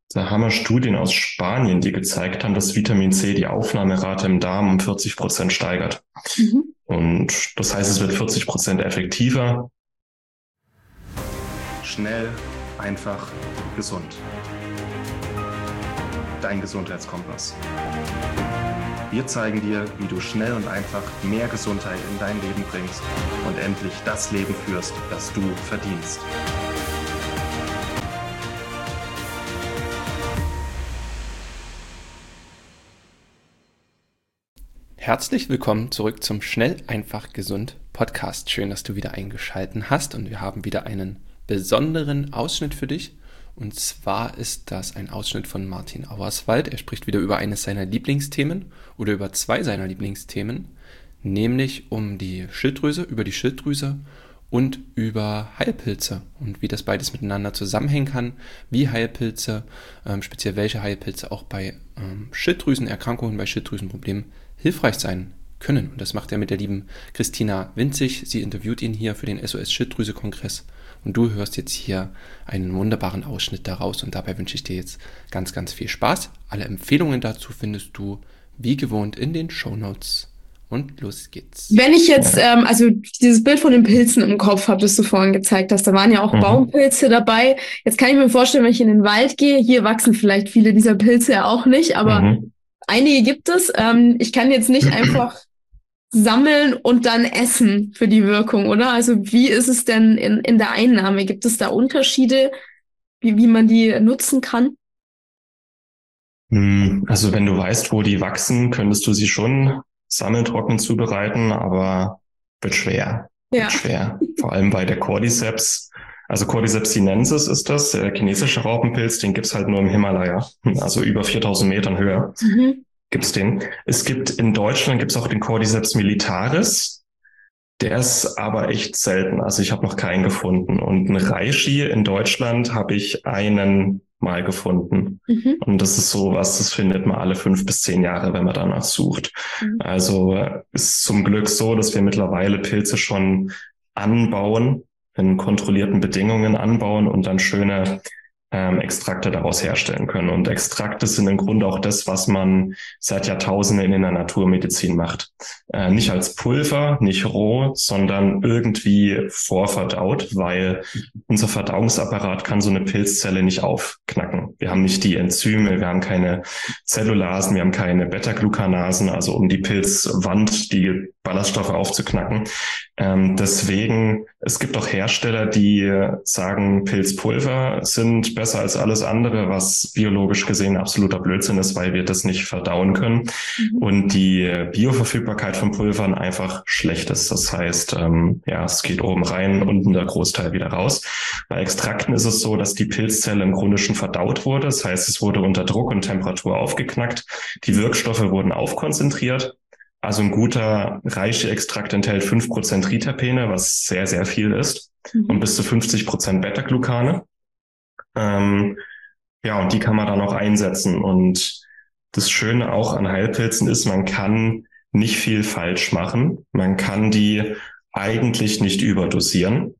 Da haben wir Studien aus Spanien, die gezeigt haben, dass Vitamin C die Aufnahmerate im Darm um 40% steigert. Mhm. Und das heißt, es wird 40% effektiver. Schnell, einfach, gesund. Dein Gesundheitskompass. Wir zeigen dir, wie du schnell und einfach mehr Gesundheit in dein Leben bringst und endlich das Leben führst, das du verdienst. Herzlich willkommen zurück zum Schnell, einfach, gesund Podcast. Schön, dass du wieder eingeschaltet hast und wir haben wieder einen besonderen Ausschnitt für dich. Und zwar ist das ein Ausschnitt von Martin Auerswald. Er spricht wieder über eines seiner Lieblingsthemen oder über zwei seiner Lieblingsthemen, nämlich um die Schilddrüse, über die Schilddrüse und über Heilpilze und wie das beides miteinander zusammenhängen kann, wie Heilpilze, speziell welche Heilpilze auch bei Schilddrüsenerkrankungen, bei Schilddrüsenproblemen hilfreich sein können. Und das macht er mit der lieben Christina Winzig. Sie interviewt ihn hier für den SOS Schilddrüse-Kongress. Und du hörst jetzt hier einen wunderbaren Ausschnitt daraus. Und dabei wünsche ich dir jetzt ganz, ganz viel Spaß. Alle Empfehlungen dazu findest du wie gewohnt in den Shownotes. Und los geht's. Wenn ich jetzt, also dieses Bild von den Pilzen im Kopf habe, das du vorhin gezeigt hast, da waren ja auch Baumpilze dabei. Jetzt kann ich mir vorstellen, wenn ich in den Wald gehe, hier wachsen vielleicht viele dieser Pilze ja auch nicht, aber einige gibt es. Ich kann jetzt nicht einfach sammeln und dann essen für die Wirkung, oder? Also wie ist es denn in der Einnahme? Gibt es da Unterschiede, wie man die nutzen kann? Also wenn du weißt, wo die wachsen, könntest du sie schon sammeln, trocken zubereiten, aber wird schwer. Ja. Wird schwer. Vor allem bei der Cordyceps. Also Cordyceps sinensis ist das, der chinesische Raupenpilz, den gibt's halt nur im Himalaya, also über 4000 Metern Höhe gibt's den. Es gibt in Deutschland gibt's auch den Cordyceps militaris, der ist aber echt selten, also ich habe noch keinen gefunden. Und ein Reishi in Deutschland habe ich einen mal gefunden. Und das ist so was, das findet man alle 5 bis 10 Jahre, wenn man danach sucht. Also ist zum Glück so, dass wir mittlerweile Pilze schon anbauen, in kontrollierten Bedingungen anbauen und dann schöne Extrakte daraus herstellen können. Und Extrakte sind im Grunde auch das, was man seit Jahrtausenden in der Naturmedizin macht. Nicht als Pulver, nicht roh, sondern irgendwie vorverdaut, weil unser Verdauungsapparat kann so eine Pilzzelle nicht aufknacken. Wir haben nicht die Enzyme, wir haben keine Zellulasen, wir haben keine Beta-Glucanasen, also um die Pilzwand, die Ballaststoffe aufzuknacken. Deswegen, es gibt auch Hersteller, die sagen, Pilzpulver sind besser als alles andere, was biologisch gesehen absoluter Blödsinn ist, weil wir das nicht verdauen können und die Bioverfügbarkeit von Pulvern einfach schlecht ist. Das heißt, es geht oben rein, unten der Großteil wieder raus. Bei Extrakten ist es so, dass die Pilzzelle im Grunde schon verdaut wurde. Das heißt, es wurde unter Druck und Temperatur aufgeknackt. Die Wirkstoffe wurden aufkonzentriert. Also ein guter Reishi-Extrakt enthält 5% Riterpene, was sehr, sehr viel ist, und bis zu 50% Beta-Glucane. Und die kann man dann auch einsetzen. Und das Schöne auch an Heilpilzen ist, man kann nicht viel falsch machen. Man kann die eigentlich nicht überdosieren.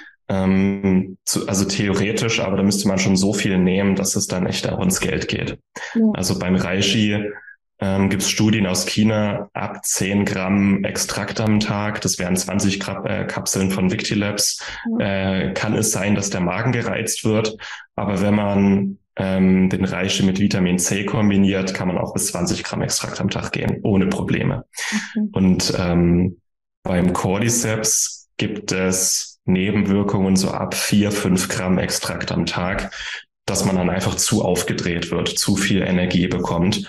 Also theoretisch, aber da müsste man schon so viel nehmen, dass es dann echt auch ins Geld geht. Ja. Also beim Reishi gibt es Studien aus China, ab 10 Gramm Extrakt am Tag, das wären 20 Kapseln von Victilabs, kann es sein, dass der Magen gereizt wird. Aber wenn man den Reishi mit Vitamin C kombiniert, kann man auch bis 20 Gramm Extrakt am Tag gehen, ohne Probleme. Und beim Cordyceps gibt es Nebenwirkungen so ab 4-5 Gramm Extrakt am Tag, dass man dann einfach zu aufgedreht wird, zu viel Energie bekommt.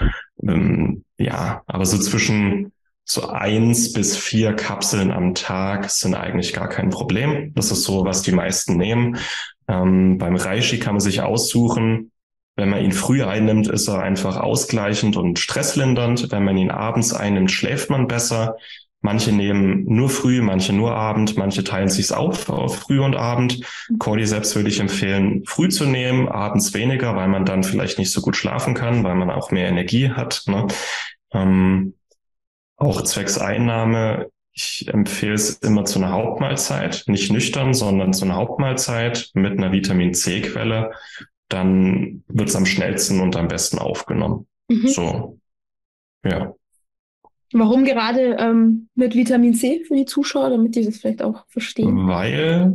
Aber so zwischen so 1 bis 4 Kapseln am Tag sind eigentlich gar kein Problem. Das ist so, was die meisten nehmen. Beim Reishi kann man sich aussuchen, wenn man ihn früh einnimmt, ist er einfach ausgleichend und stresslindernd. Wenn man ihn abends einnimmt, schläft man besser. Manche nehmen nur früh, manche nur Abend, manche teilen sich's auf früh und Abend. Cordyceps würde ich empfehlen, früh zu nehmen, abends weniger, weil man dann vielleicht nicht so gut schlafen kann, weil man auch mehr Energie hat. Ne? Auch zwecks Einnahme, ich empfehle es immer zu einer Hauptmahlzeit, nicht nüchtern, sondern zu einer Hauptmahlzeit mit einer Vitamin-C-Quelle. dann wird es am schnellsten und am besten aufgenommen. So, ja. Warum gerade mit Vitamin C für die Zuschauer, damit die das vielleicht auch verstehen? Weil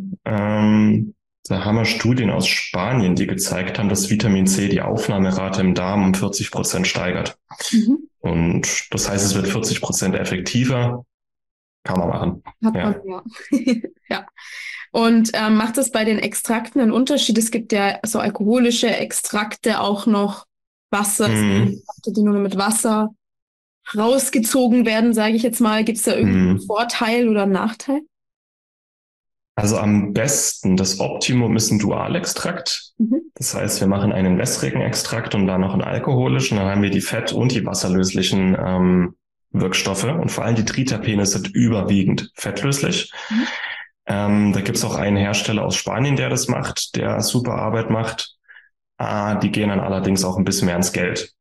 da haben wir Studien aus Spanien, die gezeigt haben, dass Vitamin C die Aufnahmerate im Darm um 40% steigert. Und das heißt, es wird 40% effektiver. Kann man machen. Hat man, ja. Ja. Und macht es bei den Extrakten einen Unterschied? Es gibt ja so alkoholische Extrakte, auch noch Wasser, die nur mit Wasser rausgezogen werden, sage ich jetzt mal. Gibt es da irgendeinen Vorteil oder Nachteil? Also am besten, das Optimum ist ein Dualextrakt. Das heißt, wir machen einen wässrigen Extrakt und dann noch einen alkoholischen. Dann haben wir die fett- und die wasserlöslichen Wirkstoffe. Und vor allem die Triterpene sind überwiegend fettlöslich. Da gibt's auch einen Hersteller aus Spanien, der das macht, der super Arbeit macht. Die gehen dann allerdings auch ein bisschen mehr ins Geld.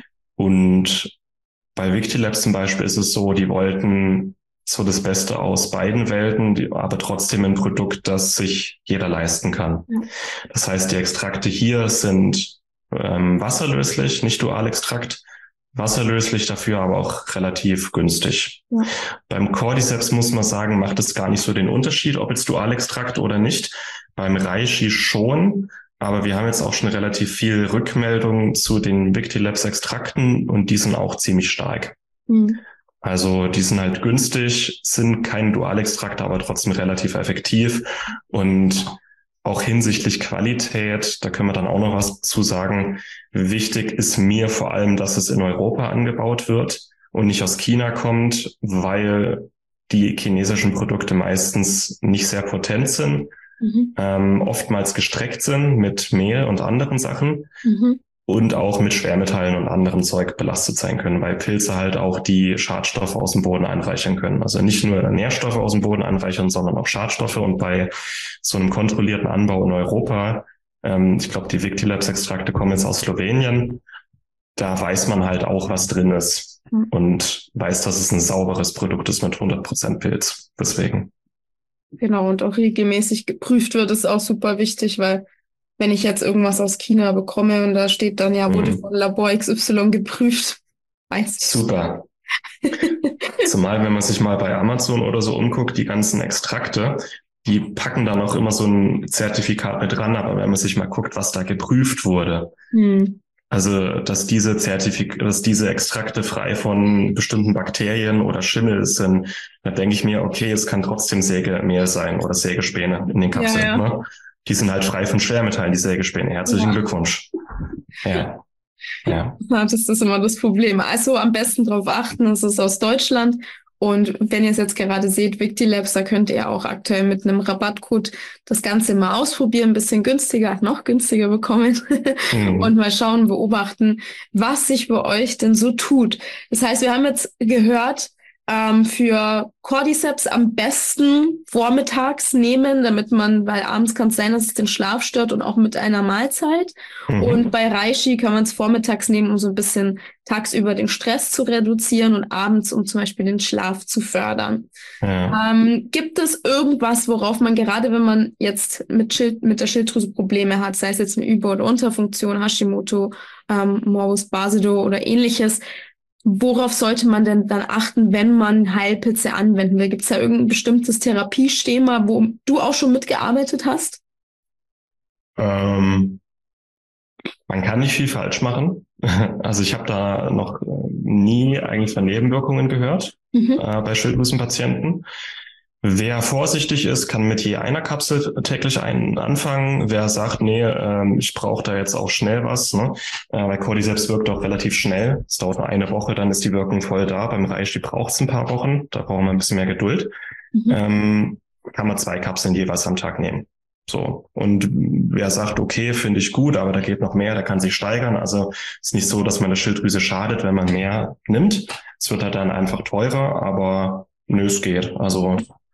Und bei Victilabs zum Beispiel ist es so, die wollten so das Beste aus beiden Welten, aber trotzdem ein Produkt, das sich jeder leisten kann. Das heißt, die Extrakte hier sind wasserlöslich, nicht Dualextrakt, wasserlöslich, dafür aber auch relativ günstig. Beim Cordyceps muss man sagen, macht es gar nicht so den Unterschied, ob jetzt Dualextrakt oder nicht. Beim Reishi schon, aber wir haben jetzt auch schon relativ viel Rückmeldungen zu den Victilabs Extrakten und die sind auch ziemlich stark. Also die sind halt günstig, sind kein Dualextrakt, aber trotzdem relativ effektiv und auch hinsichtlich Qualität, da können wir dann auch noch was zu sagen. Wichtig ist mir vor allem, dass es in Europa angebaut wird und nicht aus China kommt, weil die chinesischen Produkte meistens nicht sehr potent sind, oftmals gestreckt sind mit Mehl und anderen Sachen. Und auch mit Schwermetallen und anderem Zeug belastet sein können, weil Pilze halt auch die Schadstoffe aus dem Boden anreichern können. Also nicht nur Nährstoffe aus dem Boden anreichern, sondern auch Schadstoffe. Und bei so einem kontrollierten Anbau in Europa, ich glaube, die Victilabs-Extrakte kommen jetzt aus Slowenien, da weiß man halt auch, was drin ist und weiß, dass es ein sauberes Produkt ist mit 100% Pilz. Deswegen. Genau, und auch regelmäßig geprüft wird, ist auch super wichtig, weil wenn ich jetzt irgendwas aus China bekomme und da steht dann, ja, wurde von Labor XY geprüft, weiß ich. Super. Zumal, wenn man sich mal bei Amazon oder so umguckt, die ganzen Extrakte, die packen dann auch immer so ein Zertifikat mit dran, aber wenn man sich mal guckt, was da geprüft wurde, also dass diese Extrakte frei von bestimmten Bakterien oder Schimmel sind, da denke ich mir, okay, es kann trotzdem Sägemehl sein oder Sägespäne in den Kapseln. Ja. Ne? Die sind halt frei von Schwermetallen, die Sägespäne. Herzlichen Glückwunsch. Ja. Das ist immer das Problem. Also am besten darauf achten, es ist aus Deutschland. Und wenn ihr es jetzt gerade seht, Victilabs, da könnt ihr auch aktuell mit einem Rabattcode das Ganze mal ausprobieren, ein bisschen günstiger, noch günstiger bekommen und mal schauen, beobachten, was sich bei euch denn so tut. Das heißt, wir haben jetzt gehört, für Cordyceps am besten vormittags nehmen, damit weil abends kann es sein, dass es den Schlaf stört und auch mit einer Mahlzeit. Und bei Reishi kann man es vormittags nehmen, um so ein bisschen tagsüber den Stress zu reduzieren und abends, um zum Beispiel den Schlaf zu fördern. Ja. Gibt es irgendwas, worauf man gerade, wenn man jetzt mit der Schilddrüse Probleme hat, sei es jetzt eine Über- oder Unterfunktion, Hashimoto, Morbus Basedow oder ähnliches, worauf sollte man denn dann achten, wenn man Heilpilze anwenden will? Gibt es da irgendein bestimmtes Therapieschema, wo du auch schon mitgearbeitet hast? Man kann nicht viel falsch machen. Also ich habe da noch nie eigentlich von Nebenwirkungen gehört bei Schilddrüsenpatienten. Wer vorsichtig ist, kann mit je einer Kapsel täglich anfangen. Wer sagt, nee, ich brauche da jetzt auch schnell was, ne? Weil Cordyceps wirkt auch relativ schnell. Es dauert nur eine Woche, dann ist die Wirkung voll da. Beim Reishi braucht es ein paar Wochen. Da brauchen wir ein bisschen mehr Geduld. Kann man 2 Kapseln jeweils am Tag nehmen. So. Und wer sagt, okay, finde ich gut, aber da geht noch mehr, der kann sich steigern. Also ist nicht so, dass man der Schilddrüse schadet, wenn man mehr nimmt. Es wird halt dann einfach teurer, aber nö, es geht. Also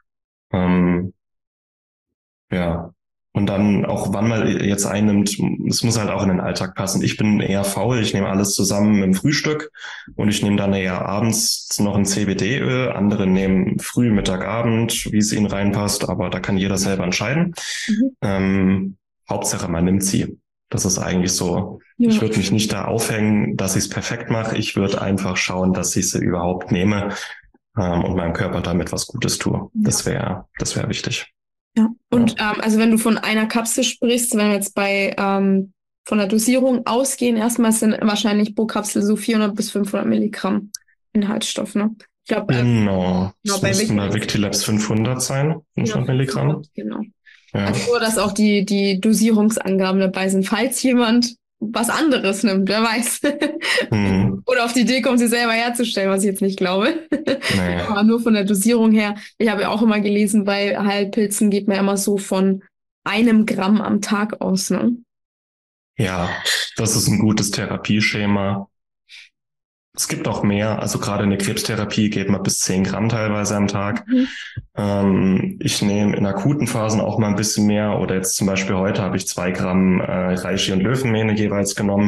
ja. Und dann auch, wann man jetzt einnimmt, es muss halt auch in den Alltag passen. Ich bin eher faul, ich nehme alles zusammen im Frühstück und ich nehme dann eher abends noch ein CBD-Öl. Andere nehmen früh, Mittag, Abend, wie es ihnen reinpasst, aber da kann jeder selber entscheiden. Hauptsache, man nimmt sie. Das ist eigentlich so. Ja. Ich würde mich nicht da aufhängen, dass ich es perfekt mache. Ich würde einfach schauen, dass ich sie überhaupt nehme und meinem Körper damit was Gutes tue. Ja. Das wäre wichtig. Ja. Und also wenn du von einer Kapsel sprichst, wenn wir jetzt von der Dosierung ausgehen, erstmal sind wahrscheinlich pro Kapsel so 400 bis 500 Milligramm Inhaltsstoff, ne? Ich glaube, genau. Das müssten bei Victilabs 500 sein, 500 Milligramm. Genau. Ja. Also nur, dass auch die Dosierungsangaben dabei sind, falls jemand was anderes nimmt, wer weiß. Oder auf die Idee kommt, sie selber herzustellen, was ich jetzt nicht glaube. Nee. Aber nur von der Dosierung her. Ich habe ja auch immer gelesen, bei Heilpilzen geht man immer so von 1 Gramm am Tag aus, ne? Ja, das ist ein gutes Therapieschema. Es gibt auch mehr, also gerade in der Krebstherapie geht man bis 10 Gramm teilweise am Tag. Ich nehme in akuten Phasen auch mal ein bisschen mehr, oder jetzt zum Beispiel heute habe ich 2 Gramm Reishi und Löwenmähne jeweils genommen.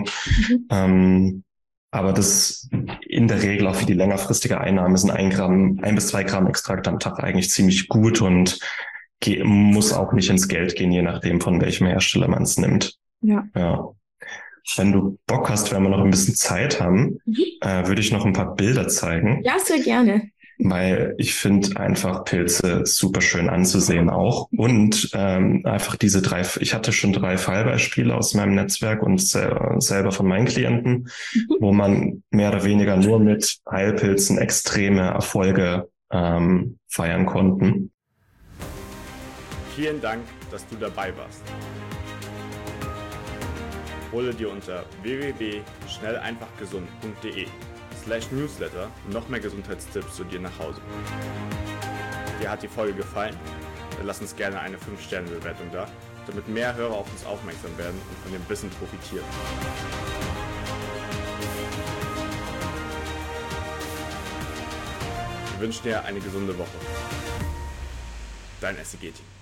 Aber das in der Regel auch für die längerfristige Einnahme sind 1 bis 2 Gramm Extrakt am Tag eigentlich ziemlich gut und muss auch nicht ins Geld gehen, je nachdem von welchem Hersteller man es nimmt. Ja. Wenn du Bock hast, wenn wir noch ein bisschen Zeit haben, würde ich noch ein paar Bilder zeigen. Ja, sehr gerne. Weil ich finde einfach Pilze super schön anzusehen auch. Und einfach ich hatte schon 3 Fallbeispiele aus meinem Netzwerk und selber von meinen Klienten, wo man mehr oder weniger nur mit Heilpilzen extreme Erfolge feiern konnten. Vielen Dank, dass du dabei warst. Hole dir unter www.schnelleinfachgesund.de/newsletter noch mehr Gesundheitstipps zu dir nach Hause. Dir hat die Folge gefallen? Dann lass uns gerne eine 5-Sterne-Bewertung da, damit mehr Hörer auf uns aufmerksam werden und von dem Wissen profitieren. Wir wünschen dir eine gesunde Woche. Dein SEG-Team.